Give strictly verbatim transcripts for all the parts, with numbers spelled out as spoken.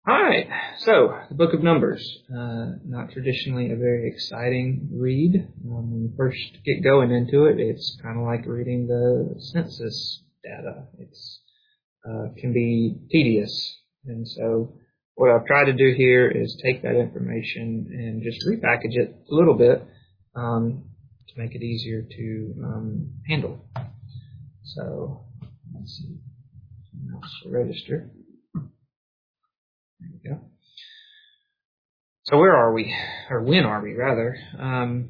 All right, so the Book of Numbers, uh, not traditionally a very exciting read. Um, when you first get going into it, it's kind of like reading the census data. It's uh, can be tedious, and so what I've tried to do here is take that information and just repackage it a little bit um, to make it easier to um, handle. So let's see, mouse to register. There we go. So where are we, or when are we, rather? Um,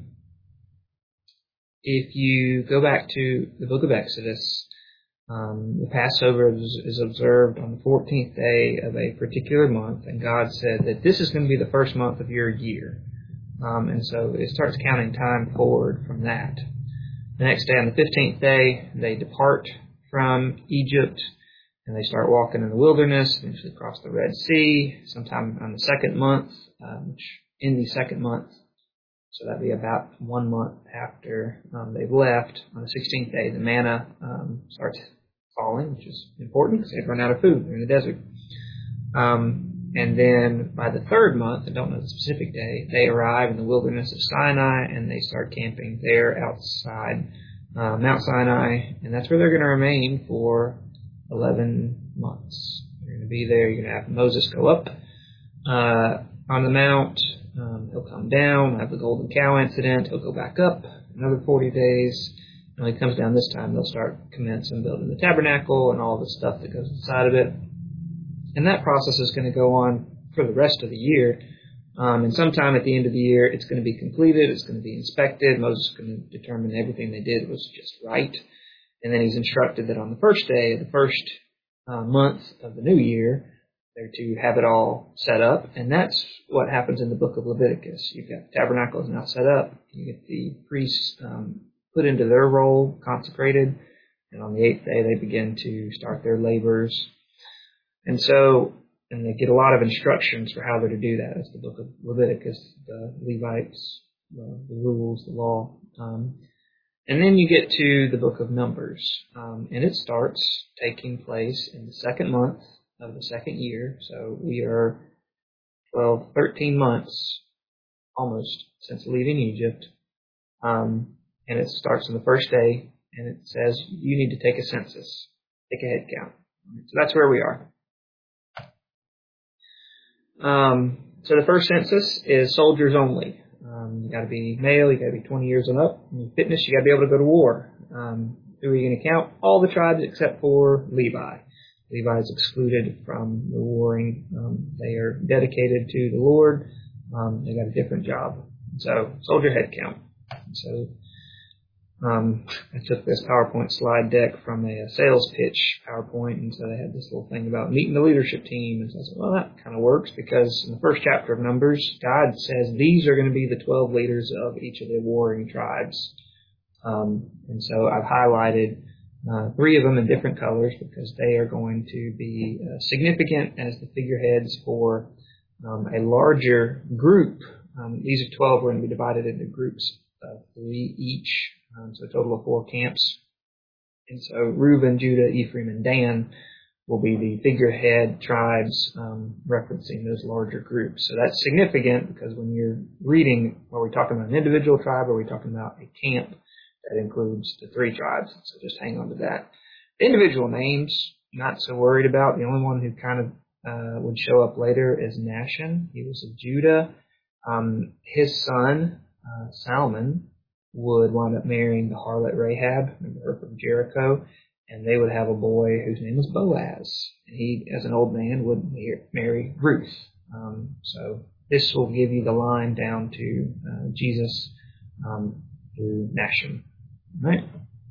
if you go back to the book of Exodus, um, the Passover is, is observed on the fourteenth day of a particular month, and God said that this is going to be the first month of your year. Um, and so it starts counting time forward from that. The next day, on the fifteenth day, they depart from Egypt, and they start walking in the wilderness, eventually cross the Red Sea, sometime on the second month, um, which in the second month, so that'd be about one month after um, they've left. On the sixteenth day, the manna um, starts falling, which is important because they've run out of food. They're in the desert. Um, and then by the third month, I don't know the specific day, they arrive in the wilderness of Sinai, and they start camping there outside uh, Mount Sinai, and that's where they're going to remain for eleven months. You're going to be there. You're going to have Moses go up uh, on the mount. Um, he'll come down, have the golden cow incident. He'll go back up another forty days. And when he comes down this time, they'll start commencing building the tabernacle and all the stuff that goes inside of it. And that process is going to go on for the rest of the year. Um, and sometime at the end of the year, it's going to be completed. It's going to be inspected. Moses is going to determine everything they did was just right. And then he's instructed that on the first day of the first uh, month of the new year, they're to have it all set up. And that's what happens in the book of Leviticus. You've got the tabernacle is now set up. You get the priests um, put into their role, consecrated. And on the eighth day, they begin to start their labors. And so, and they get a lot of instructions for how they're to do that. It's the book of Leviticus, the Levites, the, the rules, the law. Um, And then you get to the book of Numbers, um, and it starts taking place in the second month of the second year. So we are twelve, thirteen months almost since leaving Egypt, um, and it starts on the first day, and it says you need to take a census, take a head count. So that's where we are. Um, so the first census is soldiers only. Um, you got to be male, you got to be twenty years and up. In fitness, you got to be able to go to war. Um, who are you going to count? All the tribes except for Levi. Levi is excluded from the warring. Um, they are dedicated to the Lord. Um, they got a different job. So soldier head count. So um, I took this PowerPoint slide deck from a sales pitch PowerPoint, and so they had this little thing about meeting the leadership team. And so I said, well, that kind of works because in the first chapter of Numbers, God says these are going to be the twelve leaders of each of the warring tribes. Um, and so I've highlighted uh, three of them in different colors because they are going to be uh, significant as the figureheads for um, a larger group. Um, these are twelve. We're going to be divided into groups of three each. Um, so a total of four camps. And so Reuben, Judah, Ephraim, and Dan will be the figurehead tribes um, referencing those larger groups. So that's significant because when you're reading, are we talking about an individual tribe or are we talking about a camp that includes the three tribes? So just hang on to that. The individual names, not so worried about. The only one who kind of uh, would show up later is Nahshon. He was of Judah. Um, his son, uh, Salmon, would wind up marrying the harlot Rahab, remember her from Jericho, and they would have a boy whose name was Boaz. And he, as an old man, would marry Ruth. Um, so this will give you the line down to uh, Jesus um, through Nahshon. All right.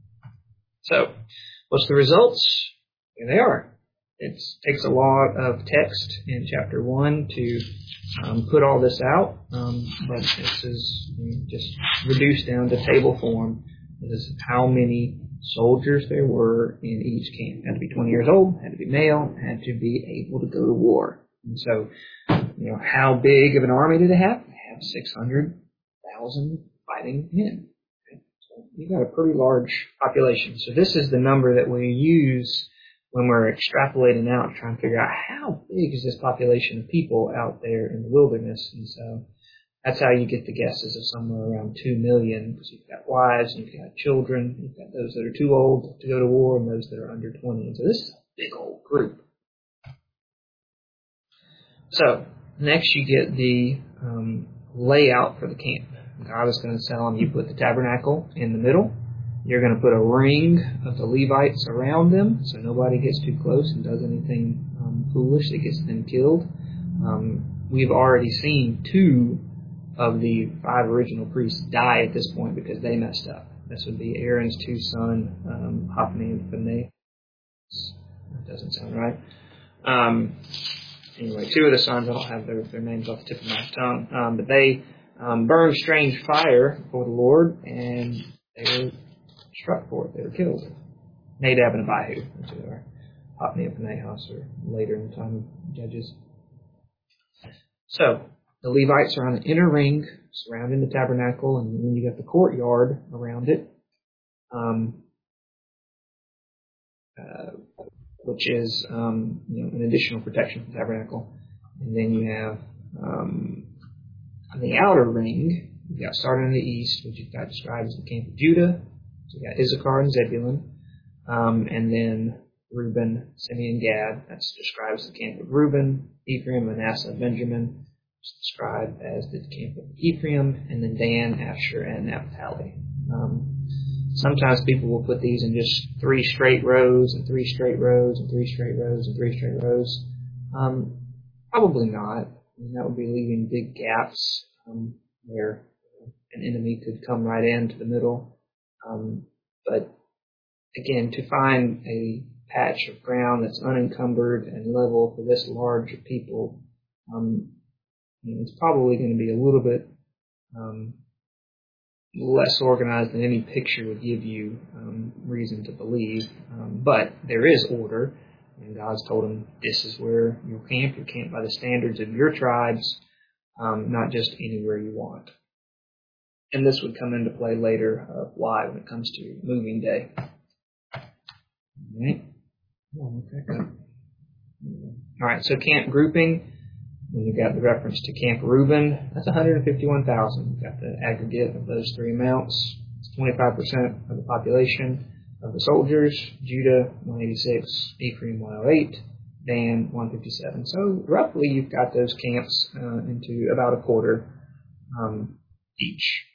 So what's the results? Here they are. It takes a lot of text in chapter one to um, put all this out, um, but this is just reduced down to table form. This is how many soldiers there were in each camp. Had to be twenty years old, had to be male, had to be able to go to war. And so, you know, how big of an army did they have? They have six hundred thousand fighting men. Okay? So you've got a pretty large population. So this is the number that we use when we're extrapolating out, trying to figure out how big is this population of people out there in the wilderness. And so that's how you get the guesses of somewhere around two million, because you've got wives, and you've got children, you've got those that are too old to go to war, and those that are under twenty. And so this is a big old group. So next you get the um, layout for the camp. God is going to tell them, you put the tabernacle in the middle. You're going to put a ring of the Levites around them, so nobody gets too close and does anything um, foolish that gets them killed. Um, we've already seen two of the five original priests die at this point because they messed up. This would be Aaron's two sons, um, Hophni and Phinehas. That doesn't sound right. Um, anyway, two of the sons, I don't have their, their names off the tip of my tongue, um, but they um, burned strange fire before the Lord, and they were struck for it. They were killed. Nadab and Abihu, which are Hophni and Phinehas, or later in the time of Judges. So the Levites are on an inner ring surrounding the tabernacle, and then you got the courtyard around it, um, uh, which is um, you know, an additional protection for the tabernacle. And then you have um, on the outer ring, you've got starting in the east, which you've got described as the camp of Judah. So you got Issachar and Zebulun, um, and then Reuben, Simeon, Gad. That's described as the camp of Reuben. Ephraim, Manasseh, Benjamin. It's described as the camp of Ephraim, and then Dan, Asher, and Naphtali. Um, sometimes people will put these in just three straight rows, and three straight rows, and three straight rows, and three straight rows. Um, probably not. I mean, that would be leaving big gaps um, where an enemy could come right into the middle. Um, but again, to find a patch of ground that's unencumbered and level for this large of people, um, you know, it's probably going to be a little bit um, less organized than any picture would give you um, reason to believe. Um, but there is order, and God's told them this is where you'll camp. You'll camp by the standards of your tribes, um, not just anywhere you want. And this would come into play later of why when it comes to moving day. All right. All right, so camp grouping. When you've got the reference to Camp Reuben, that's one hundred fifty-one thousand. You've got the aggregate of those three amounts. It's twenty-five percent of the population of the soldiers. Judah, one eighty-six. Ephraim, one oh eight. Dan, one fifty-seven. So roughly you've got those camps uh, into about a quarter um, each.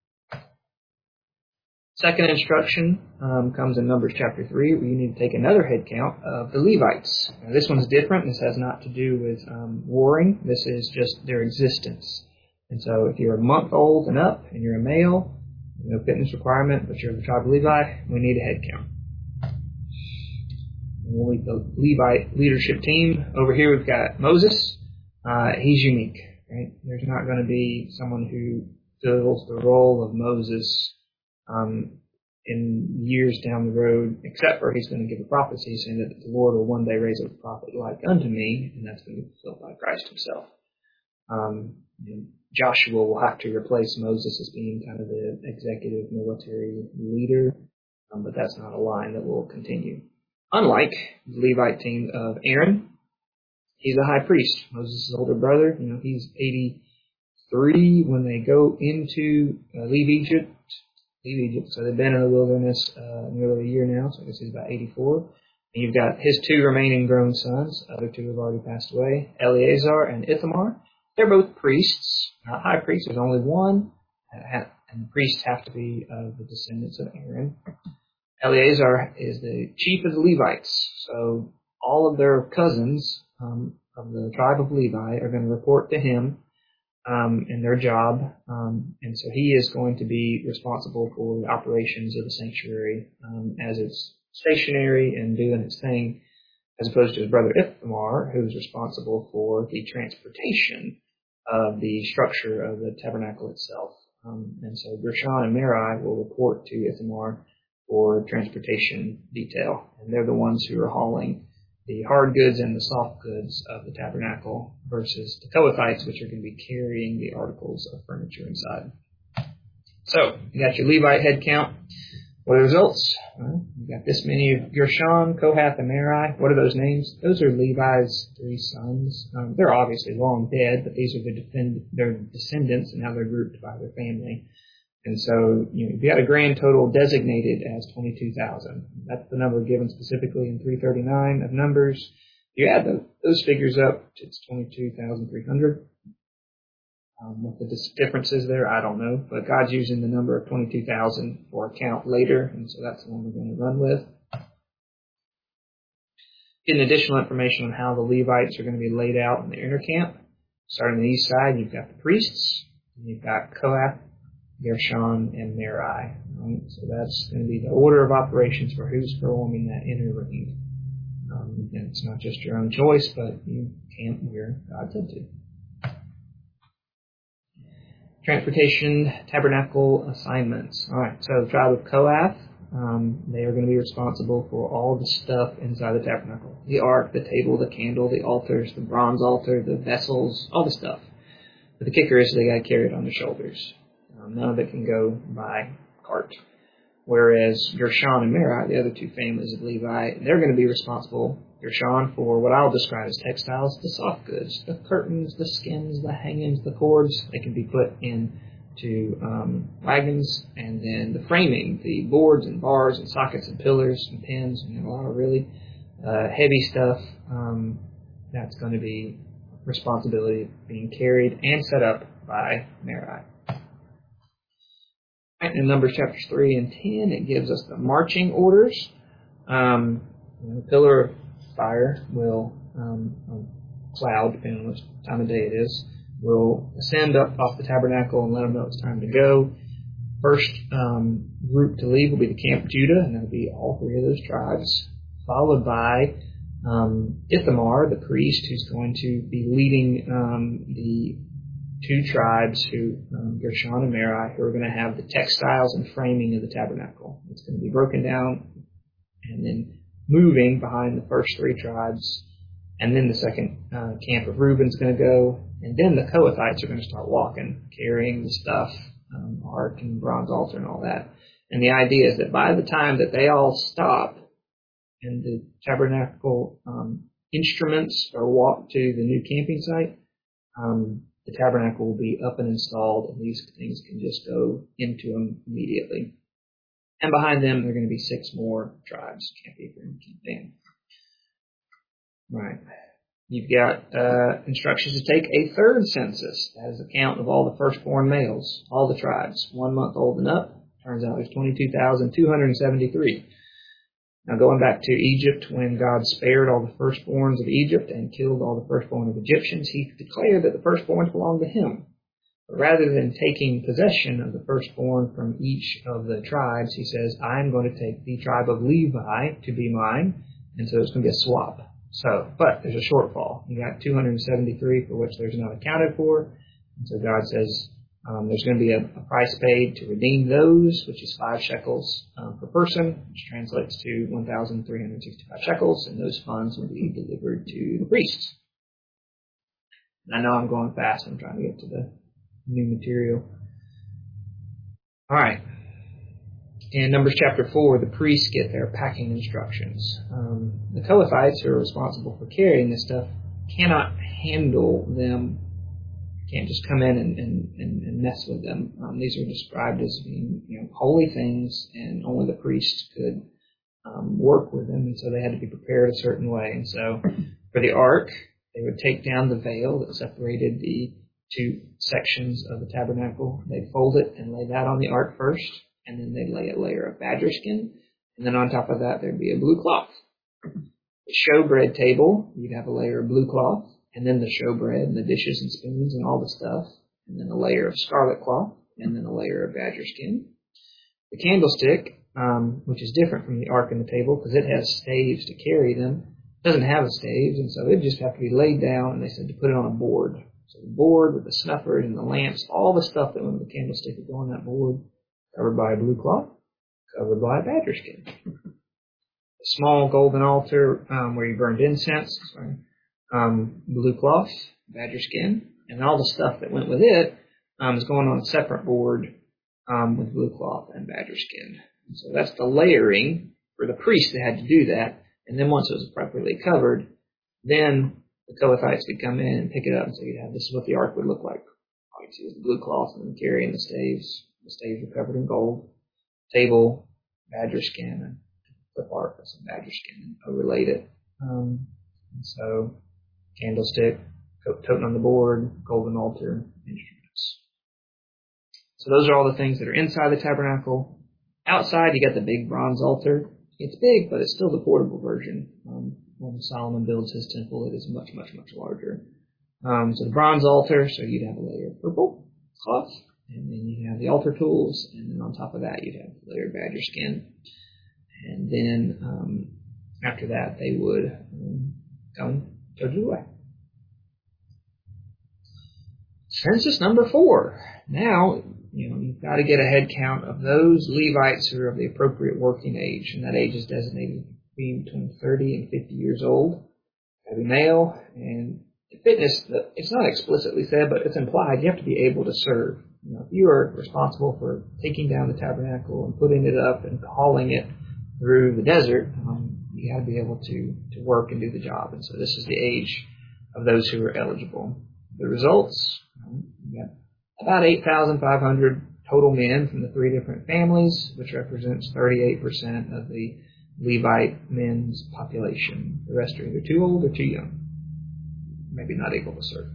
Second instruction um, comes in Numbers chapter three, where you need to take another head count of the Levites. Now, this one's different. This has not to do with um, warring. This is just their existence. And so if you're a month old and up and you're a male, no fitness requirement, but you're of the tribe of Levi, we need a head count. And we'll lead the Levite leadership team. Over here we've got Moses. Uh, he's unique, right? There's not going to be someone who fills the role of Moses Um, in years down the road, except for he's going to give a prophecy saying that the Lord will one day raise up a prophet like unto me, and that's going to be fulfilled by Christ himself. Um, and Joshua will have to replace Moses as being kind of the executive military leader, um, but that's not a line that will continue. Unlike the Levite team of Aaron, he's a high priest. Moses' older brother, you know, he's eighty-three when they go into uh, leave Egypt. Leave Egypt. So they've been in the wilderness uh, nearly a year now, so I guess he's about eighty-four. And you've got his two remaining grown sons. The other two have already passed away, Eleazar and Ithamar. They're both priests, not high priests. There's only one, and the priests have to be of the descendants of Aaron. Eleazar is the chief of the Levites, so all of their cousins um, of the tribe of Levi are going to report to him Um, in their job, um, and so he is going to be responsible for the operations of the sanctuary um, as it's stationary and doing its thing, as opposed to his brother Ithamar, who's responsible for the transportation of the structure of the tabernacle itself. Um, and so Gershon and Merari will report to Ithamar for transportation detail, and they're the ones who are hauling the hard goods and the soft goods of the tabernacle versus the Kohathites, which are going to be carrying the articles of furniture inside. So, you got your Levite head count. What are the results? Well, you got this many of Gershon, Kohath, and Merari. What are those names? Those are Levi's three sons. Um, they're obviously long dead, but these are the defend- their descendants and how they're grouped by their family. And so, you know, you've got a grand total designated as twenty-two thousand. That's the number given specifically in three thirty-nine of Numbers. You add the, those figures up, it's twenty-two thousand three hundred. Um, what the dis- difference is there, I don't know. But God's using the number of twenty-two thousand for a count later, and so that's the one we're going to run with. Getting additional information on how the Levites are going to be laid out in the inner camp. Starting on the east side, you've got the priests, and you've got Kohath, Gershon, and Merari. Right? So that's going to be the order of operations for who's performing that inner ring. Um, and it's not just your own choice, but you camp where God said to. Transportation, tabernacle assignments. All right, so the tribe of Kohath, um, they are going to be responsible for all the stuff inside the tabernacle. The ark, the table, the candle, the altars, the bronze altar, the vessels, all the stuff. But the kicker is they got to carry it on their shoulders. Um, none of it can go by cart. Whereas Gershon and Merari, the other two families of Levi, they're going to be responsible, Gershon, for what I'll describe as textiles, the soft goods, the curtains, the skins, the hangings, the cords. They can be put into um, wagons, and then the framing, the boards and bars and sockets and pillars and pins, and a lot of really uh, heavy stuff. Um, that's going to be responsibility being carried and set up by Merari. In Numbers chapters three and ten, it gives us the marching orders. Um, the pillar of fire will, um, um, cloud, depending on which time of day it is, will ascend up off the tabernacle and let them know it's time to go. First um, group to leave will be the camp of Judah, and that'll be all three of those tribes, followed by um, Ithamar, the priest, who's going to be leading um, the two tribes, who um, Gershon and Merari, who are going to have the textiles and framing of the tabernacle. It's going to be broken down and then moving behind the first three tribes. And then the second uh, camp of Reuben's going to go. And then the Kohathites are going to start walking, carrying the stuff, um, ark and bronze altar and all that. And the idea is that by the time that they all stop and the tabernacle um, instruments are walked to the new camping site, um, the tabernacle will be up and installed, and these things can just go into them immediately. And behind them, there are going to be six more tribes, Camp Ephraim, Camp Dan. Right. You've got uh, instructions to take a third census. That is a count of all the firstborn males, all the tribes, one month old and up. Turns out there's twenty-two thousand two hundred seventy-three. Now, going back to Egypt, when God spared all the firstborns of Egypt and killed all the firstborn of Egyptians, he declared that the firstborns belonged to him. But rather than taking possession of the firstborn from each of the tribes, he says, I'm going to take the tribe of Levi to be mine. And so it's going to be a swap. So, but there's a shortfall. You got two hundred seventy-three for which there's not accounted for. And so God says, Um, there's going to be a, a price paid to redeem those, which is five shekels um, per person, which translates to one thousand three hundred sixty-five shekels, and those funds will be delivered to the priests. And I know I'm going fast. I'm trying to get to the new material. All right. In Numbers chapter four, the priests get their packing instructions. Um, the Kohathites, who are responsible for carrying this stuff, cannot handle them. Can't just come in and, and, and mess with them. Um, these are described as being, you know, holy things, and only the priests could um, work with them, and so they had to be prepared a certain way. And so for the ark, they would take down the veil that separated the two sections of the tabernacle. They'd fold it and lay that on the ark first, and then they'd lay a layer of badger skin, and then on top of that there'd be a blue cloth. The showbread table, you'd have a layer of blue cloth, and then the showbread and the dishes and spoons and all the stuff, and then a layer of scarlet cloth, and then a layer of badger skin. The candlestick, um, which is different from the ark and the table because it has staves to carry them, doesn't have staves, and so it just have to be laid down, and they said to put it on a board. So the board with the snuffers and the lamps, all the stuff that went with the candlestick would go on that board, covered by a blue cloth, covered by a badger skin. A small golden altar um, where you burned incense, sorry, um, blue cloth, badger skin, and all the stuff that went with it um, is going on a separate board um, with blue cloth and badger skin. And so that's the layering for the priest that had to do that. And then once it was properly covered, then the Kohathites could come in and pick it up and say, yeah, this is what the ark would look like. All you see is the blue cloth and carrying the staves. The staves were covered in gold. Table, badger skin, and the ark with some badger skin and overlaid it. Um, and so, candlestick, totem on the board, golden altar, instruments. So those are all the things that are inside the tabernacle. Outside, you got the big bronze altar. It's big, but it's still the portable version. Um, when Solomon builds his temple, it is much, much, much larger. Um, so the bronze altar, so you'd have a layer of purple cloth, and then you'd have the altar tools, and then on top of that, you'd have the layer of badger skin. And then um, after that, they would um, go and tote it away. Census number four. Now, you know, you've got to get a head count of those Levites who are of the appropriate working age, and that age is designated being between thirty and fifty years old. Got to be male, and fitness, it's not explicitly said, but it's implied. You have to be able to serve. You know, if you are responsible for taking down the tabernacle and putting it up and hauling it through the desert, um, you got to be able to, to work and do the job. And so this is the age of those who are eligible. The results, um, you got about eight thousand five hundred total men from the three different families, which represents thirty-eight percent of the Levite men's population. The rest are either too old or too young, maybe not able to serve.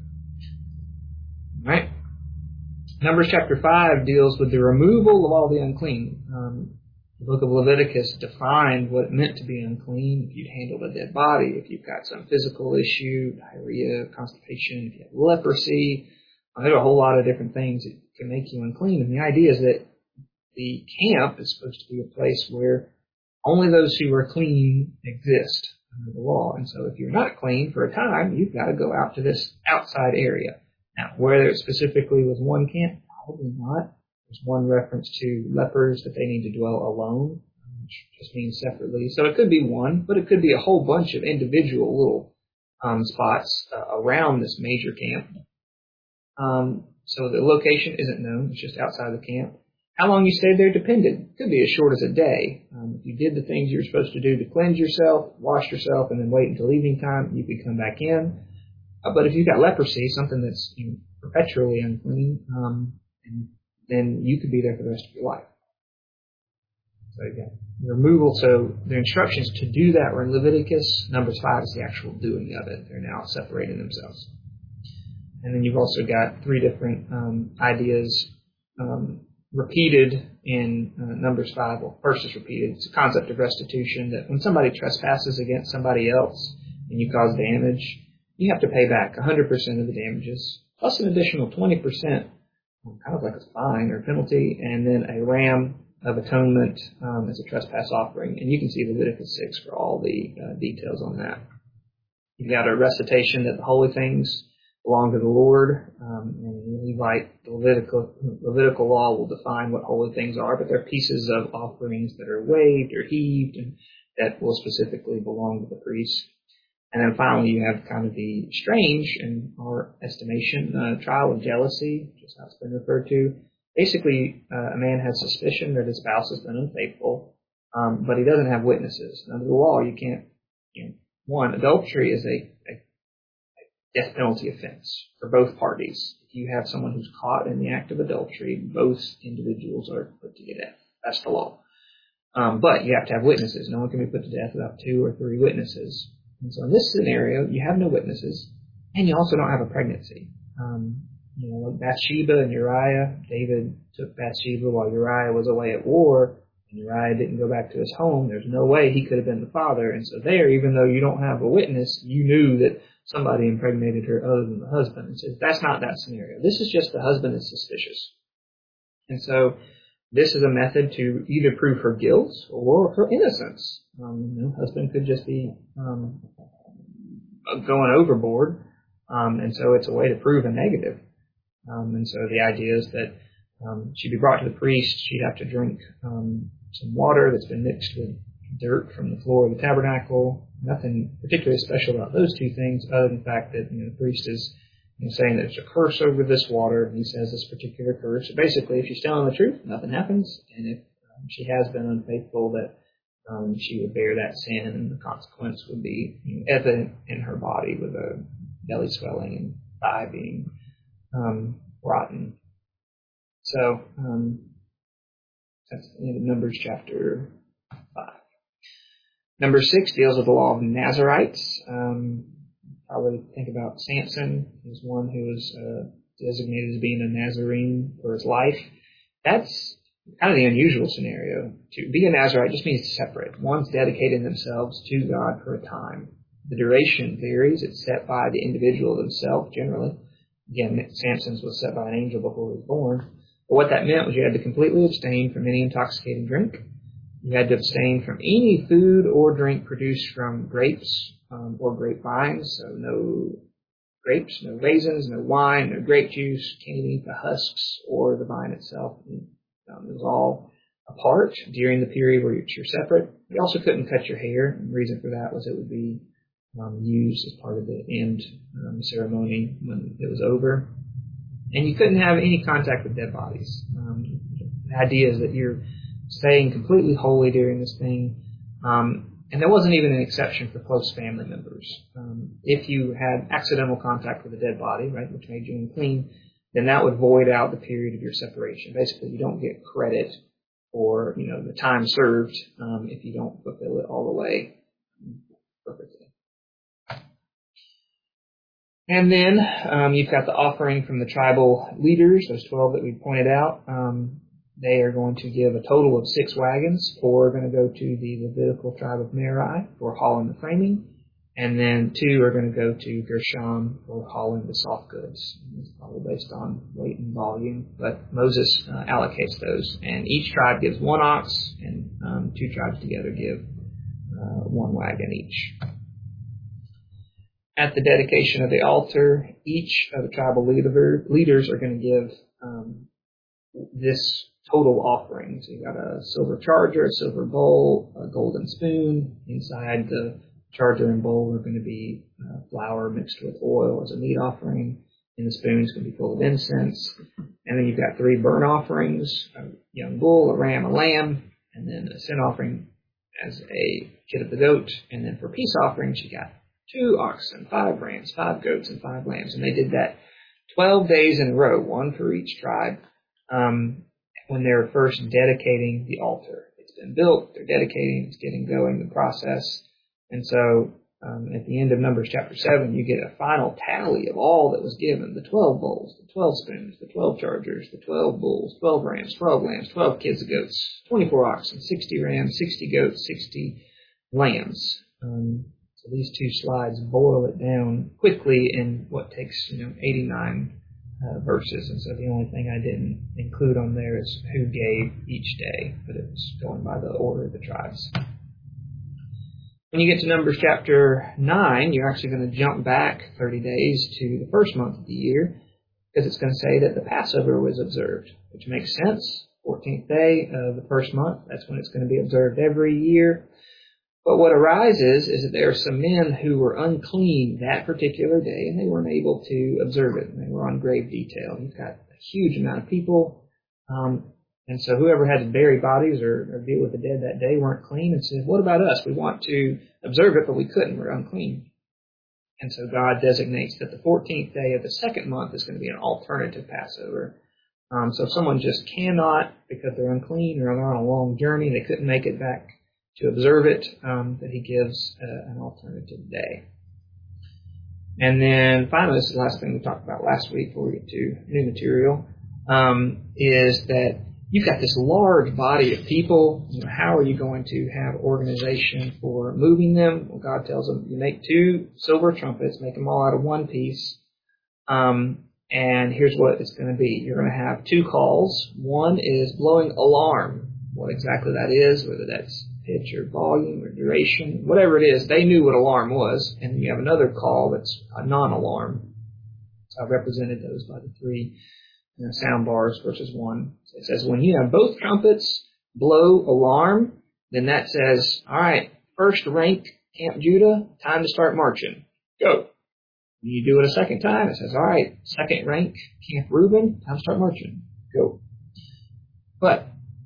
All right. Numbers chapter five deals with the removal of all the unclean. Um, the book of Leviticus defined what it meant to be unclean. If you'd handled a dead body, if you've got some physical issue, diarrhea, constipation, if you have leprosy, uh, there are a whole lot of different things that can make you unclean. And the idea is that the camp is supposed to be a place where only those who are clean exist under the law. And so if you're not clean for a time, you've got to go out to this outside area. Now, whether it specifically was one camp, probably not. There's one reference to lepers that they need to dwell alone, which just means separately. So it could be one, but it could be a whole bunch of individual little um, spots uh, around this major camp. Um, so the location isn't known. It's just outside the camp. How long you stayed there depended. It could be as short as a day. Um, if you did the things you were supposed to do to cleanse yourself, wash yourself, and then wait until evening time, you could come back in. Uh, but if you've got leprosy, something that's you know, perpetually unclean, um, and then you could be there for the rest of your life. So again, the removal. So the instructions to do that were in Leviticus. Numbers five is the actual doing of it. They're now separating themselves. And then you've also got three different um, ideas um, repeated in uh, Numbers five. Well, first is repeated. It's a concept of restitution, that when somebody trespasses against somebody else and you cause damage, you have to pay back one hundred percent of the damages, plus an additional twenty percent, kind of like a fine or penalty, and then a ram of atonement um, as a trespass offering. And you can see Leviticus six for all the uh, details on that. You've got a recitation that the holy things belong to the Lord, um, and the Levite, the Levitical, Levitical law will define what holy things are, but they're pieces of offerings that are waved or heaved and that will specifically belong to the priest. And then finally, you have kind of the strange, in our estimation, uh, trial of jealousy, which is how it's been referred to. Basically, uh, a man has suspicion that his spouse has been unfaithful, um, but he doesn't have witnesses. Under the law, you can't, you know, one, adultery is a, a death penalty offense for both parties. If you have someone who's caught in the act of adultery, both individuals are put to death. That's the law. Um, but you have to have witnesses. No one can be put to death without two or three witnesses. And so in this scenario, you have no witnesses, and you also don't have a pregnancy. Um, you know, Bathsheba and Uriah, David took Bathsheba while Uriah was away at war, and Uriah didn't go back to his home. There's no way he could have been the father. And so there, even though you don't have a witness, you knew that somebody impregnated her other than the husband. And so that's not that scenario. This is just the husband is suspicious. And so this is a method to either prove her guilt or her innocence. Um, you know, husband could just be um, going overboard, um, and so it's a way to prove a negative. Um, and so the idea is that um, she'd be brought to the priest. She'd have to drink um, some water that's been mixed with dirt from the floor of the tabernacle. Nothing particularly special about those two things, other than the fact that you know, the priest is you know, saying that there's a curse over this water, and he says this particular curse. So basically, if she's telling the truth, nothing happens, and if um, she has been unfaithful, that um, she would bear that sin, and the consequence would be, you know, evident in her body with a belly swelling and thigh being um, rotten. So um, that's the end of Numbers chapter five. Number six deals with the law of Nazarites. Um, probably think about Samson as one who was uh, designated as being a Nazarene for his life. That's kind of the unusual scenario. To be a Nazarite just means separate. One's dedicating themselves to God for a time. The duration varies. It's set by the individual themselves, generally. Again, Samson's was set by an angel before he was born. But what that meant was you had to completely abstain from any intoxicating drink. You had to abstain from any food or drink produced from grapes um, or grapevines. So no grapes, no raisins, no wine, no grape juice. Can't even eat the husks or the vine itself. Um, it was all apart during the period where you're separate. You also couldn't cut your hair. And the reason for that was it would be um, used as part of the end um, ceremony when it was over. And you couldn't have any contact with dead bodies. Um, the idea is that you're staying completely holy during this thing. Um, and there wasn't even an exception for close family members. Um, if you had accidental contact with a dead body, right, which made you unclean, then that would void out the period of your separation. Basically, you don't get credit for, you know, the time served um, if you don't fulfill it all the way perfectly. And then um, you've got the offering from the tribal leaders, those twelve that we pointed out. Um, they are going to give a total of six wagons. Four are going to go to the Levitical tribe of Merari for hauling the framing. And then two are going to go to Gershon for hauling the soft goods. It's probably based on weight and volume, but Moses uh, allocates those. And each tribe gives one ox, and um, two tribes together give uh, one wagon each. At the dedication of the altar, each of the tribal leader, leaders are going to give um, this total offering. So you've got a silver charger, a silver bowl, a golden spoon. Inside the charger and bowl are going to be uh, flour mixed with oil as a meat offering. And the spoon is going to be full of incense. And then you've got three burnt offerings, a young bull, a ram, a lamb, and then a sin offering as a kid of the goat. And then for peace offerings, you got two oxen, five rams, five goats, and five lambs. And they did that twelve days in a row, one for each tribe, um, when they were first dedicating the altar. It's been built, they're dedicating, it's getting going, the process. And so um, at the end of Numbers chapter seven, you get a final tally of all that was given, the twelve bowls, the twelve spoons, the twelve chargers, the twelve bulls, twelve rams, twelve lambs, twelve kids of goats, twenty-four oxen, sixty rams, sixty goats, sixty lambs. Um, so these two slides boil it down quickly in what takes, you know, eighty-nine uh, verses. And so the only thing I didn't include on there is who gave each day, but it was going by the order of the tribes. When you get to Numbers chapter nine, you're actually going to jump back thirty days to the first month of the year, because it's going to say that the Passover was observed, which makes sense. fourteenth day of the first month, that's when it's going to be observed every year. But what arises is that there are some men who were unclean that particular day, and they weren't able to observe it, and they were on grave detail. You've got a huge amount of people, um, and so whoever had to bury bodies or, or deal with the dead that day weren't clean, and said, what about us? We want to observe it, but we couldn't. We're unclean. And so God designates that the fourteenth day of the second month is going to be an alternative Passover. Um, so if someone just cannot, because they're unclean or they're on a long journey, they couldn't make it back to observe it, um, that he gives uh, an alternative day. And then finally, this is the last thing we talked about last week before we get to new material, um, is that you've got this large body of people. You know, how are you going to have organization for moving them? Well, God tells them, you make two silver trumpets, make them all out of one piece. Um, and here's what it's going to be. You're going to have two calls. One is blowing alarm. What exactly that is, whether that's pitch or volume or duration, whatever it is, they knew what alarm was. And then you have another call that's a non-alarm. So I represented those by the three you know, sound bars versus one. So it says when you have both trumpets blow alarm, then that says, all right, first rank, Camp Judah, time to start marching. Go. When you do it a second time, it says, all right, second rank, Camp Reuben, time to start marching. Go. But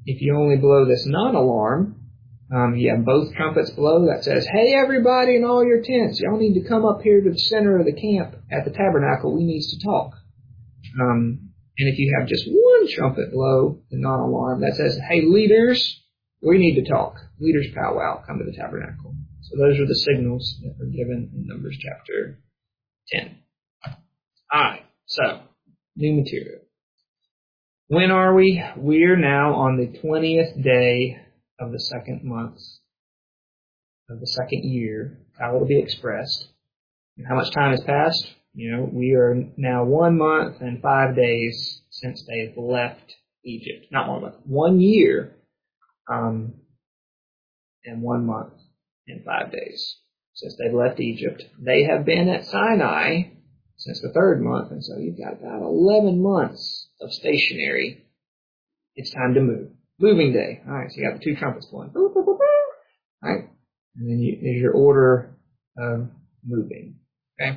if you only blow this non-alarm, um, you have both trumpets blow that says, hey, everybody in all your tents, y'all need to come up here to the center of the camp at the tabernacle. We need to talk. Um, and if you have just one trumpet blow, the non-alarm, that says, hey, leaders, we need to talk. Leaders powwow, come to the tabernacle. So those are the signals that are given in Numbers chapter ten. All right, so new material. When are we? We're now on the twentieth day of the second month of the second year. How it'll be expressed. And how much time has passed? You know, we are now one month and five days since they've left Egypt. Not one month, one year, um, and one month and five days since they've left Egypt. They have been at Sinai since the third month, and so you've got about eleven months of stationary. It's time to move. Moving day. All right, so you got the two trumpets blowing. All right, and then you, there's your order of moving. Okay.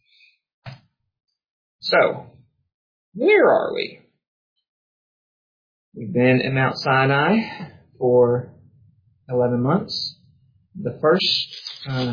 So, where are we? We've been at Mount Sinai for eleven months. The first uh,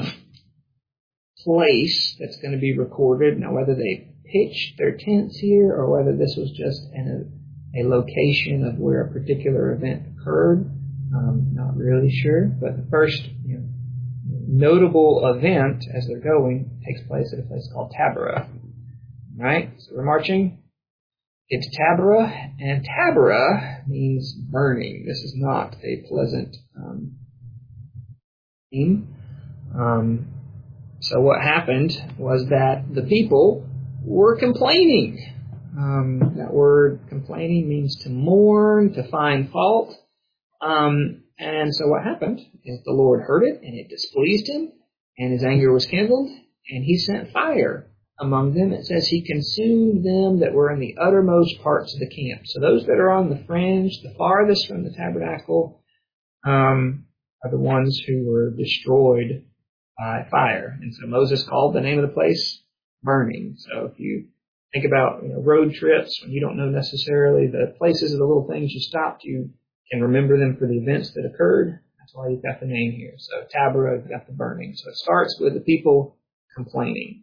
place that's going to be recorded, now whether they pitched their tents here or whether this was just in a, a location of where a particular event occurred, um, not really sure. But the first you know, notable event as they're going takes place at a place called Taberah. Right? So we're marching into Taberah, and Taberah means burning. This is not a pleasant um, theme. Um, so what happened was that the people were complaining. Um, that word complaining means to mourn, to find fault. Um, and so what happened is the Lord heard it, and it displeased him, and his anger was kindled, and he sent fire among them. It says he consumed them that were in the uttermost parts of the camp. So those that are on the fringe, the farthest from the tabernacle, um, are the ones who were destroyed by fire. And so Moses called the name of the place Burning. So if you think about you know, road trips, when you don't know necessarily the places or the little things you stopped, you can remember them for the events that occurred. That's why you've got the name here. So Taberah, you've got the burning. So it starts with the people complaining.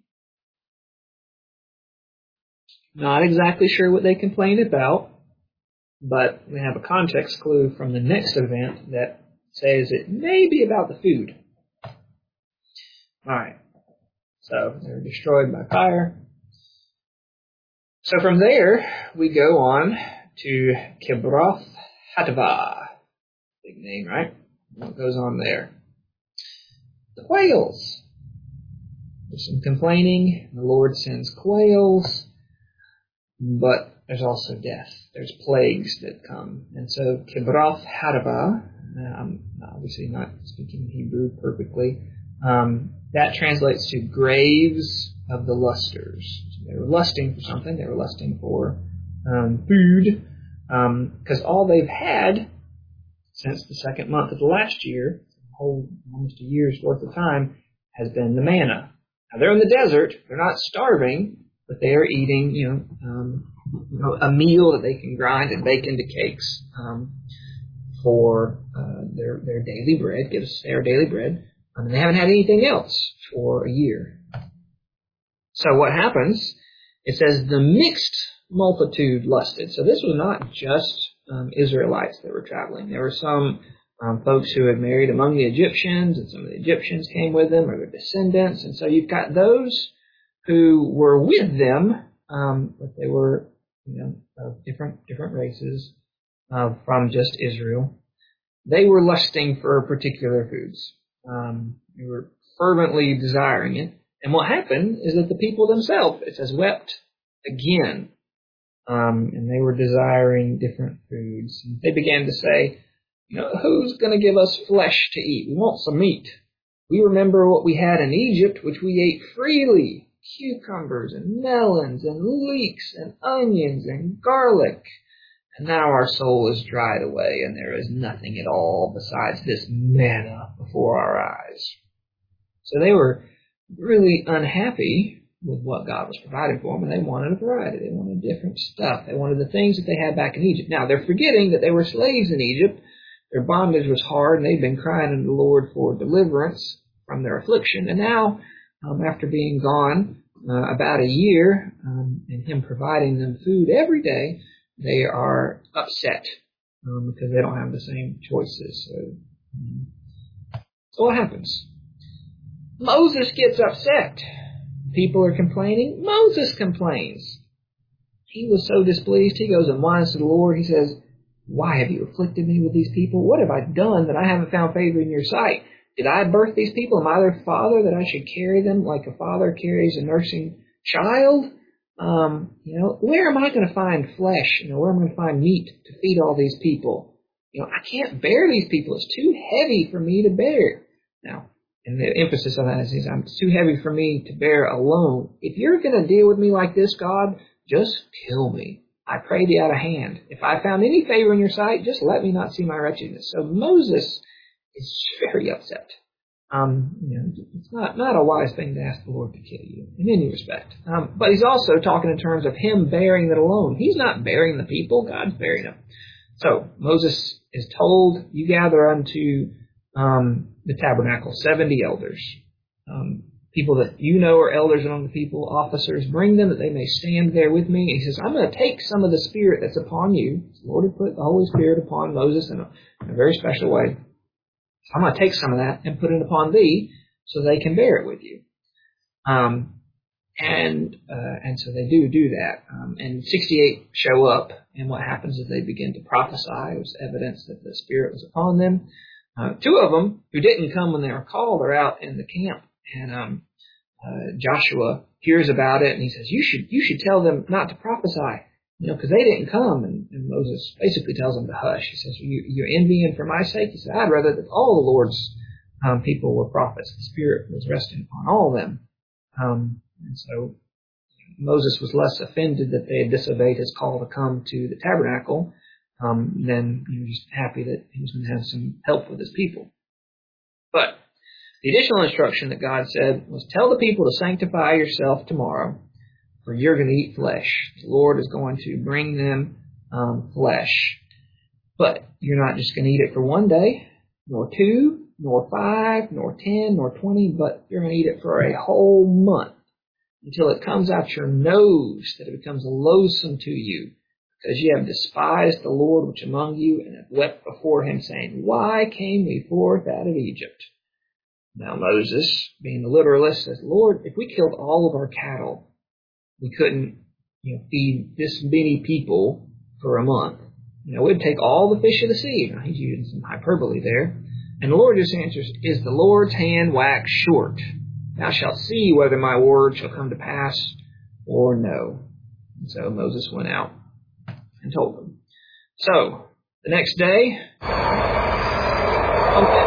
Not exactly sure what they complained about, but we have a context clue from the next event that says it may be about the food. All right. So they're destroyed by fire. So from there, we go on to Kibroth Hattaavah. Big name, right? What goes on there? The quails. There's some complaining. The Lord sends quails. But there's also death. There's plagues that come. And so Kibroth Hattaavah, I'm obviously not speaking Hebrew perfectly, um, that translates to graves of the lusters. So they were lusting for something. They were lusting for um, food, because um, all they've had since the second month of the last year, a whole almost a year's worth of time, has been the manna. Now they're in the desert. They're not starving. But they are eating, you know, um, you know, a meal that they can grind and bake into cakes um, for uh, their their daily bread. Gives us their daily bread, um, and they haven't had anything else for a year. So what happens? It says the mixed multitude lusted. So this was not just um, Israelites that were traveling. There were some um, folks who had married among the Egyptians, and some of the Egyptians came with them, or their descendants. And so you've got those who were with them, um, but they were, you know, of different different races uh, from just Israel. They were lusting for particular foods. Um, they were fervently desiring it. And what happened is that the people themselves, it says, wept again. Um, and they were desiring different foods. And they began to say, you know, who's going to give us flesh to eat? We want some meat. We remember what we had in Egypt, which we ate freely. Cucumbers and melons and leeks and onions and garlic. And now our soul is dried away and there is nothing at all besides this manna before our eyes. So they were really unhappy with what God was providing for them, and they wanted a variety. They wanted different stuff. They wanted the things that they had back in Egypt. Now, they're forgetting that they were slaves in Egypt. Their bondage was hard, and they'd been crying unto the Lord for deliverance from their affliction. And now, um, after being gone uh, about a year, um, and Him providing them food every day, they are upset um, because they don't have the same choices. So, um, so what happens? Moses gets upset. People are complaining. Moses complains. He was so displeased. He goes and whines to the Lord. He says, why have you afflicted me with these people? What have I done that I haven't found favor in your sight? Did I birth these people? Am I their father that I should carry them like a father carries a nursing child? Um, you know, where am I going to find flesh? You know, where am I going to find meat to feed all these people? You know, I can't bear these people. It's too heavy for me to bear. Now, and the emphasis on that is, is it's too heavy for me to bear alone. If you're going to deal with me like this, God, just kill me. I pray thee out of hand. If I found any favor in your sight, just let me not see my wretchedness. So Moses is very upset. Um, you know, it's not, not a wise thing to ask the Lord to kill you in any respect. Um, but he's also talking in terms of him bearing it alone. He's not bearing the people. God's bearing them. So Moses is told, you gather unto um, the tabernacle seventy elders, um, people that you know are elders among the people, officers, bring them that they may stand there with me. And he says, I'm going to take some of the Spirit that's upon you. The Lord had put the Holy Spirit upon Moses in a, in a very special way. So I'm going to take some of that and put it upon thee so they can bear it with you. Um, and uh, and so they do do that. Um, and sixty-eight show up, and what happens is they begin to prophesy. It was evidence that the Spirit was upon them. Uh, two of them who didn't come when they were called are out in the camp, and um, uh, Joshua hears about it, and he says, "You should you should tell them not to prophesy, you know, because they didn't come." And, and Moses basically tells them to hush. He says, you, "You're envying for my sake." He said, "I'd rather that all the Lord's um, people were prophets. The Spirit was resting upon all of them." Um, and so Moses was less offended that they had disobeyed his call to come to the tabernacle. Um, then he was just happy that he was going to have some help with his people. But the additional instruction that God said was, tell the people to sanctify yourself tomorrow, for you're going to eat flesh. The Lord is going to bring them um, flesh. But you're not just going to eat it for one day, nor two, nor five, nor ten, nor twenty, but you're going to eat it for a whole month until it comes out your nose, that it becomes loathsome to you. Because you have despised the Lord which among you, and have wept before him, saying, why came we forth out of Egypt? Now Moses, being the literalist, says, Lord, if we killed all of our cattle, we couldn't, you know, feed this many people for a month. You know, we'd take all the fish of the sea. Now he's using some hyperbole there. And the Lord just answers, is the Lord's hand wax short? Thou shalt see whether my word shall come to pass or no. And so Moses went out and told them. So, the next day, okay.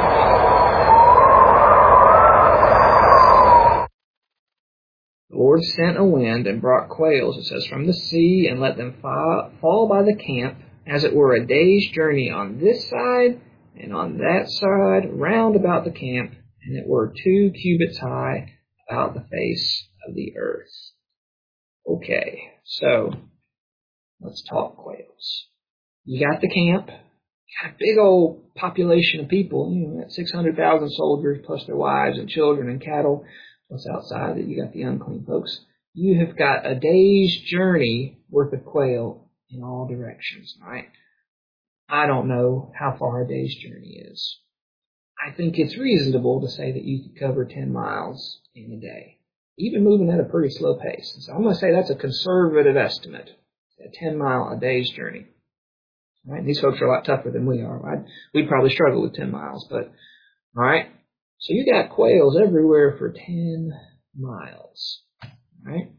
The Lord sent a wind and brought quails, it says, from the sea, and let them fall, fall by the camp, as it were a day's journey on this side and on that side, round about the camp, and it were two cubits high about the face of the earth. Okay, so let's talk quails. You got the camp, you got a big old population of people, you know, six hundred thousand soldiers, plus their wives and children and cattle. Plus outside that you got the unclean folks. You have got a day's journey worth of quail in all directions, right? I don't know how far a day's journey is. I think it's reasonable to say that you could cover ten miles in a day, even moving at a pretty slow pace. And so I'm going to say that's a conservative estimate, a ten mile a day's journey. Right? These folks are a lot tougher than we are. Right? We'd probably struggle with ten miles, but all right. So you got quails everywhere for ten miles, right?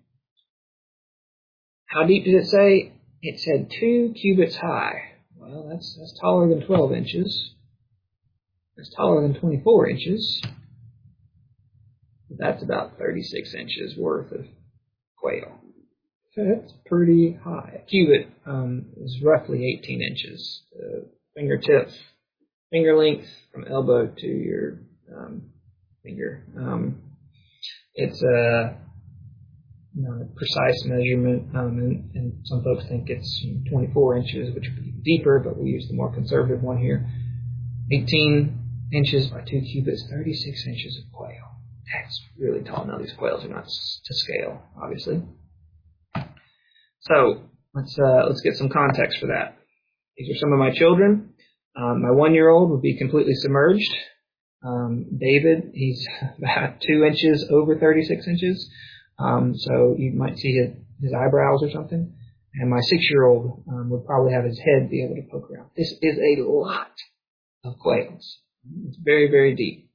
How deep did it say? It said two cubits high. Well, that's that's taller than twelve inches. That's taller than twenty-four inches. That's about thirty-six inches worth of quail. So that's pretty high. A cubit um, is roughly eighteen inches. Uh, fingertip, finger length from elbow to your Um, finger. Um, it's uh, not a precise measurement, um, and, and some folks think it's twenty-four inches, which would be deeper, but we use the more conservative one here. eighteen inches by two cubits, thirty-six inches of quail. That's really tall. Now, these quails are not to scale, obviously. So let's uh, let's get some context for that. These are some of my children. Um, my one-year-old would be completely submerged. Um, David, he's about two inches over thirty-six inches. Um, so you might see his, his eyebrows or something. And my six-year-old um, would probably have his head be able to poke around. This is a lot of quails. It's very, very deep.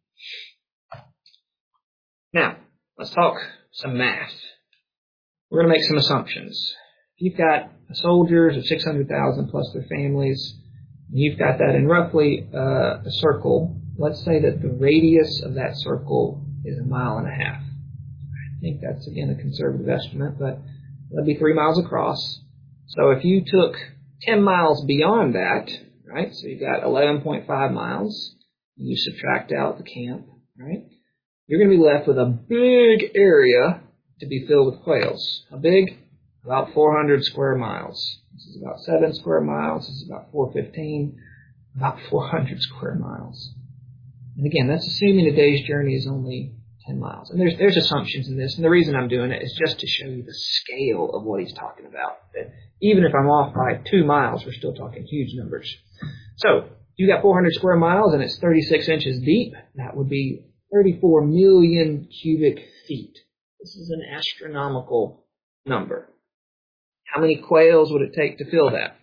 Now, let's talk some math. We're going to make some assumptions. If you've got soldiers of six hundred thousand plus their families, and you've got that in roughly uh, a circle, let's say that the radius of that circle is a mile and a half. I think that's, again, a conservative estimate, but that'd be three miles across. So if you took ten miles beyond that, right, so you've got eleven point five miles, and you subtract out the camp, right, you're going to be left with a big area to be filled with quails. How big? About four hundred square miles. This is about seven square miles. This is about four fifteen, about four hundred square miles. And again, that's assuming a day's journey is only ten miles. And there's there's assumptions in this, and the reason I'm doing it is just to show you the scale of what he's talking about. That even if I'm off by two miles, we're still talking huge numbers. So you got four hundred square miles, and it's thirty-six inches deep. That would be thirty-four million cubic feet. This is an astronomical number. How many quails would it take to fill that?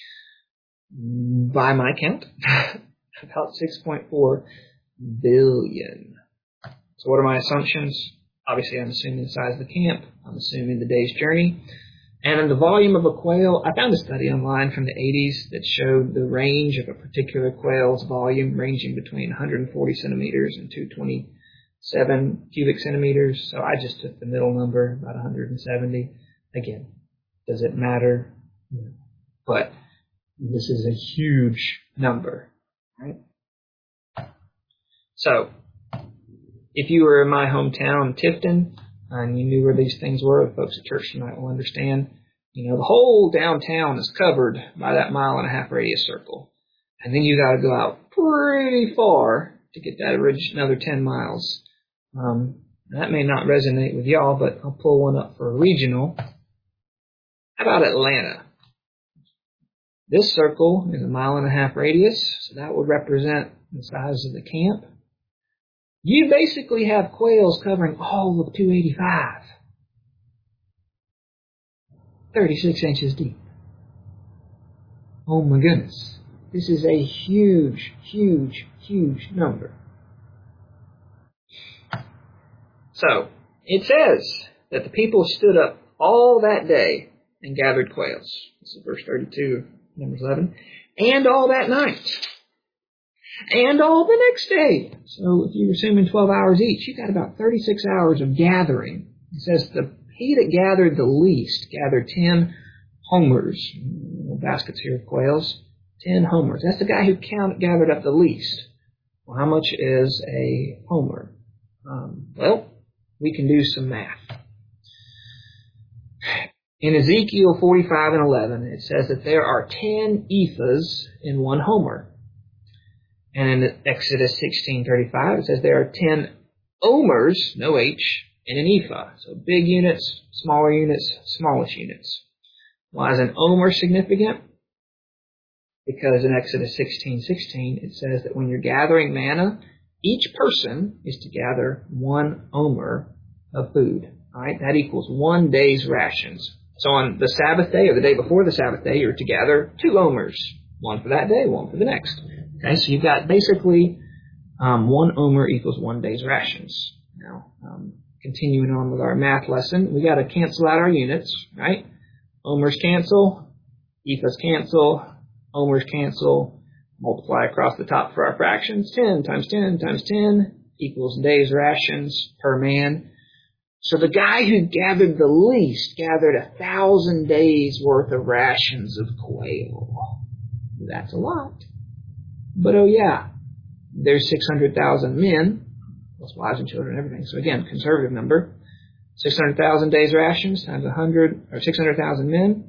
By my count, about six point four billion. So what are my assumptions? Obviously, I'm assuming the size of the camp. I'm assuming the day's journey. And in the volume of a quail, I found a study online from the eighties that showed the range of a particular quail's volume ranging between one hundred forty centimeters and two hundred twenty-seven cubic centimeters. So I just took the middle number, about one hundred seventy. Again, does it matter? No. But this is a huge number, right? So if you were in my hometown, Tifton, and you knew where these things were, the folks at church tonight will understand, you know, the whole downtown is covered by that mile and a half radius circle. And then you got to go out pretty far to get that another ten miles. Um, that may not resonate with y'all, but I'll pull one up for a regional. How about Atlanta? This circle is a mile and a half radius, so that would represent the size of the camp. You basically have quails covering all of two eighty-five. thirty-six inches deep. Oh my goodness. This is a huge, huge, huge number. So, it says that the people stood up all that day and gathered quails. This is verse thirty-two of Numbers eleven. And all that night. And all the next day. So if you're assuming twelve hours each, you got about thirty-six hours of gathering. It says the he that gathered the least gathered ten homers. Baskets here of quails. Ten homers. That's the guy who count, gathered up the least. Well, how much is a homer? Um, well, we can do some math. In Ezekiel forty-five and eleven, it says that there are ten ephahs in one homer. And in Exodus sixteen thirty-five, it says there are ten omers, no H, in an ephah. So big units, smaller units, smallest units. Why is an omer significant? Because in Exodus sixteen sixteen, it says that when you're gathering manna, each person is to gather one omer of food. All right, that equals one day's rations. So on the Sabbath day or the day before the Sabbath day, you're to gather two omers. One for that day, one for the next. Okay, so you've got basically um, one omer equals one day's rations. Now, um, continuing on with our math lesson, we got to cancel out our units, right? Omers cancel, ephahs cancel, omers cancel, multiply across the top for our fractions. ten times ten times ten equals days' rations per man. So the guy who gathered the least gathered a thousand days worth of rations of quail. That's a lot. But oh yeah, there's six hundred thousand men, plus wives and children and everything. So again, conservative number. six hundred thousand days rations times one hundred, or six hundred thousand men,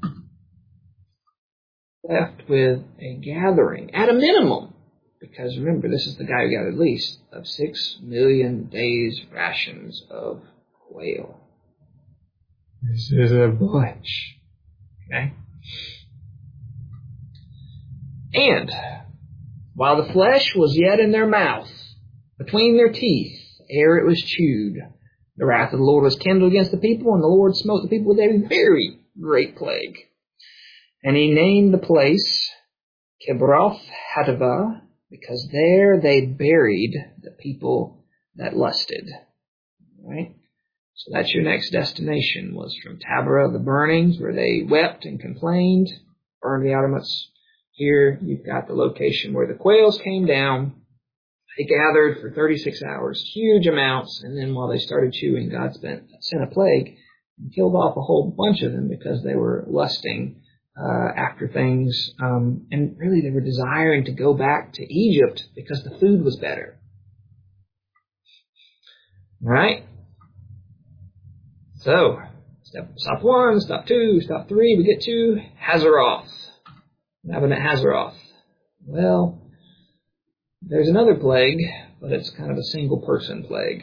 left with a gathering, at a minimum, because remember, this is the guy who gathered least, of six million days rations of quail. This is a bunch. Okay? And while the flesh was yet in their mouth, between their teeth, ere it was chewed, the wrath of the Lord was kindled against the people, and the Lord smote the people with a very great plague. And he named the place Kibroth Hattaavah, because there they buried the people that lusted. All right? So that's your next destination, was from Taberah, the burnings, where they wept and complained, burned the outermost. Here you've got the location where the quails came down. They gathered for thirty-six hours, huge amounts, and then while they started chewing, God spent, sent a plague and killed off a whole bunch of them because they were lusting uh, after things. Um, and really they were desiring to go back to Egypt because the food was better. All right? So, step, stop one, stop two, stop three, we get to Hazeroth. What happened at Hazeroth? Well, there's another plague, but it's kind of a single-person plague.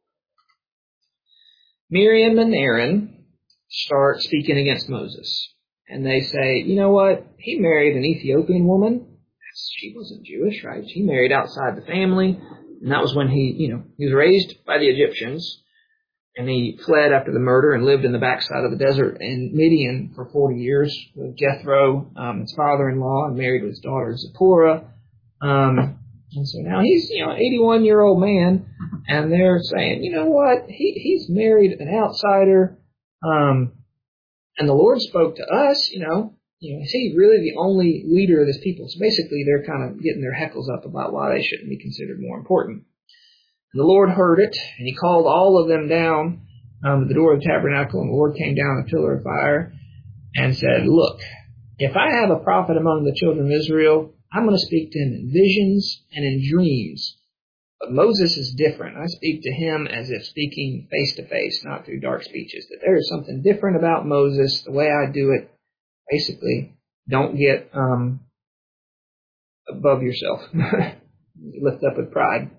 Miriam and Aaron start speaking against Moses. And they say, you know what? He married an Ethiopian woman. She wasn't Jewish, right? She married outside the family. And that was when he, you know, he was raised by the Egyptians. And he fled after the murder and lived in the backside of the desert in Midian for forty years with Jethro, um, his father-in-law, and married his daughter Zipporah. Um, and so now he's, you know, an eighty-one-year-old man, and they're saying, you know what? He he's married an outsider, um, and the Lord spoke to us. You know, you know, is he really the only leader of this people? So basically, they're kind of getting their heckles up about why they shouldn't be considered more important. And the Lord heard it, and he called all of them down um, at the door of the tabernacle, and the Lord came down in a pillar of fire and said, look, if I have a prophet among the children of Israel, I'm going to speak to him in visions and in dreams. But Moses is different. I speak to him as if speaking face to face, not through dark speeches. That there is something different about Moses, the way I do it. Basically, don't get um, above yourself. Lift up with pride.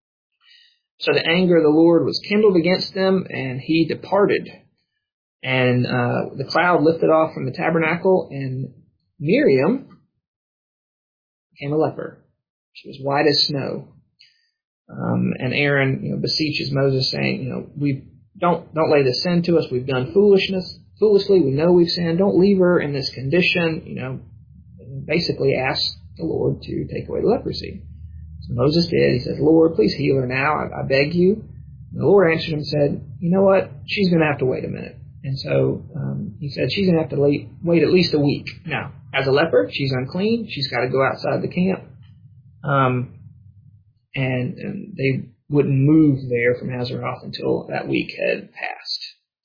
So the anger of the Lord was kindled against them, and he departed. And uh, the cloud lifted off from the tabernacle, and Miriam became a leper. She was white as snow. Um, and Aaron, you know, beseeches Moses, saying, you know, we don't don't lay this sin to us. We've done foolishness, foolishly. We know we've sinned. Don't leave her in this condition. You know, and basically asked the Lord to take away the leprosy. So Moses did. He said, Lord, please heal her now. I, I beg you. And the Lord answered him and said, you know what? She's going to have to wait a minute. And so um, he said she's going to have to wait, wait at least a week. Now, as a leper, she's unclean. She's got to go outside the camp. Um, and, and they wouldn't move there from Hazeroth until that week had passed.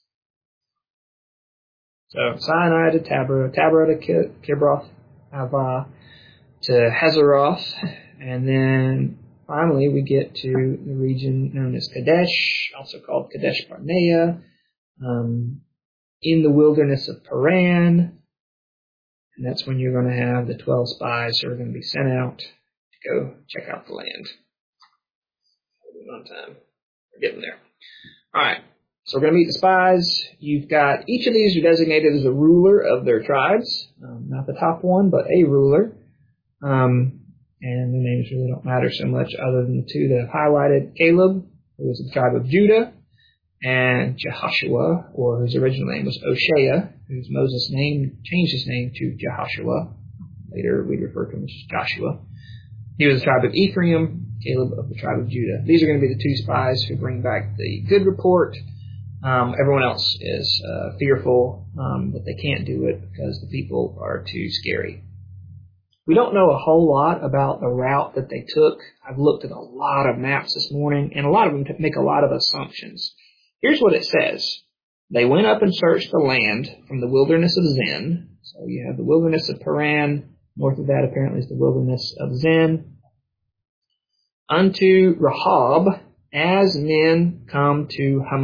So Sinai to Taberah, Taberah to Kibroth Hattaavah, to Hazeroth, and then finally we get to the region known as Kadesh, also called Kadesh Barnea, um, in the wilderness of Paran. And that's when you're going to have the twelve spies who are going to be sent out to go check out the land. On time. We're getting there. All right. So we're going to meet the spies. You've got each of these are designated as a ruler of their tribes. Um, not the top one, but a ruler. Um, and the names really don't matter so much other than the two that I've highlighted. Caleb, who was the tribe of Judah, and Jehoshua, or whose original name was Oshea, whose Moses name changed his name to Jehoshua. Later we refer to him as Joshua. He was the tribe of Ephraim, Caleb of the tribe of Judah. These are going to be the two spies who bring back the good report. Um, everyone else is uh, fearful um, that they can't do it because the people are too scary. We don't know a whole lot about the route that they took. I've looked at a lot of maps this morning, and a lot of them make a lot of assumptions. Here's what it says. They went up and searched the land from the wilderness of Zin. So you have the wilderness of Paran. North of that apparently is the wilderness of Zin. Unto Rahab, as men come to Hamath.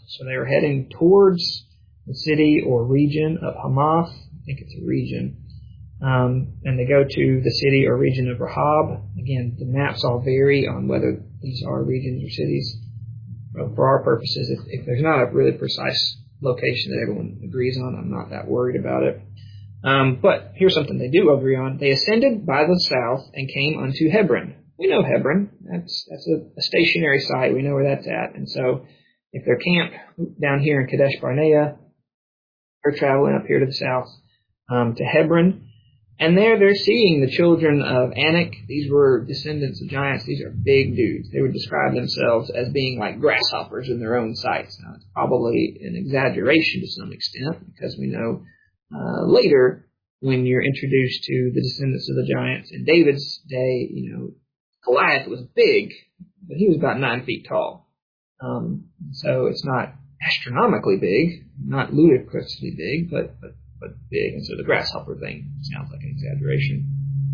So they were heading towards the city or region of Hamath. I think it's a region. Um, and they go to the city or region of Rahab. Again, the maps all vary on whether these are regions or cities. But for our purposes, if, if there's not a really precise location that everyone agrees on, I'm not that worried about it. Um, but here's something they do agree on. They ascended by the south and came unto Hebron. We know Hebron. That's that's a, a stationary site. We know where that's at. And so if they're camped down here in Kadesh Barnea, they're traveling up here to the south um, to Hebron. And there they're seeing the children of Anak. These were descendants of giants. These are big dudes. They would describe themselves as being like grasshoppers in their own sights. Now, it's probably an exaggeration to some extent because we know uh, later when you're introduced to the descendants of the giants in David's day, you know, Goliath was big, but he was about nine feet tall. Um, so it's not astronomically big, not ludicrously big, but, but but big, and so the grasshopper thing sounds like an exaggeration.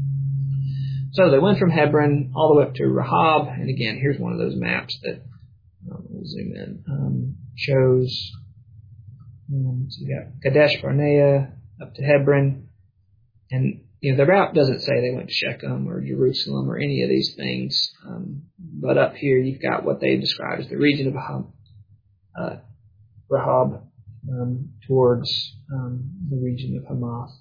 So they went from Hebron all the way up to Rahab, and again, here's one of those maps that um, we'll zoom in. Um, shows um, so you got Kadesh Barnea up to Hebron, and you know the route doesn't say they went to Shechem or Jerusalem or any of these things, um, but up here you've got what they describe as the region of Rahab. Uh, Rahab. Um, towards um, the region of Hamath.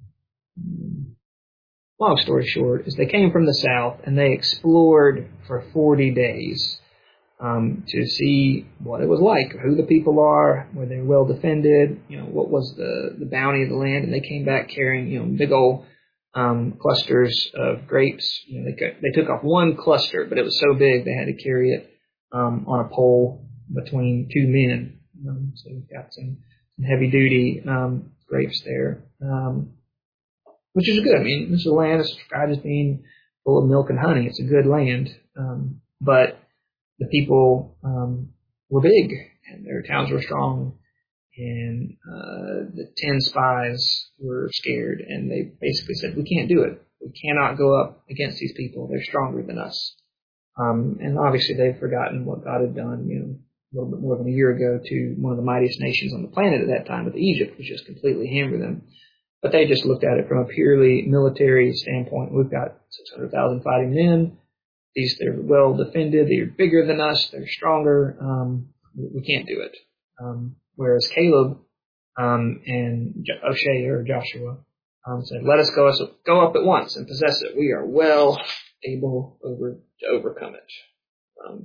Um, long story short, is they came from the south and they explored for forty days um, to see what it was like, who the people are, were they well defended, you know, what was the, the bounty of the land, and they came back carrying, you know, big old um, clusters of grapes. You know, they they took off one cluster, but it was so big they had to carry it um, on a pole between two men. Um, so we've got some, some heavy-duty um, grapes there, um, which is good. I mean, this is a land that's described as being full of milk and honey. It's a good land, um, but the people um, were big, and their towns were strong, and uh, the ten spies were scared, and they basically said, we can't do it. We cannot go up against these people. They're stronger than us. Um, and obviously they've forgotten what God had done, you know, a little bit more than a year ago to one of the mightiest nations on the planet at that time with Egypt, which just completely hammered them. But they just looked at it from a purely military standpoint. We've got six hundred thousand fighting men. These, they're well defended. They're bigger than us. They're stronger. Um, we can't do it. Um, whereas Caleb um, and O'Shea or Joshua um, said, let us go, us go up at once and possess it. We are well able over to overcome it. Um,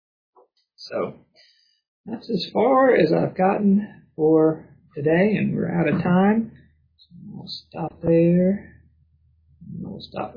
so that's as far as I've gotten for today, and we're out of time. So I'll stop there. I'll stop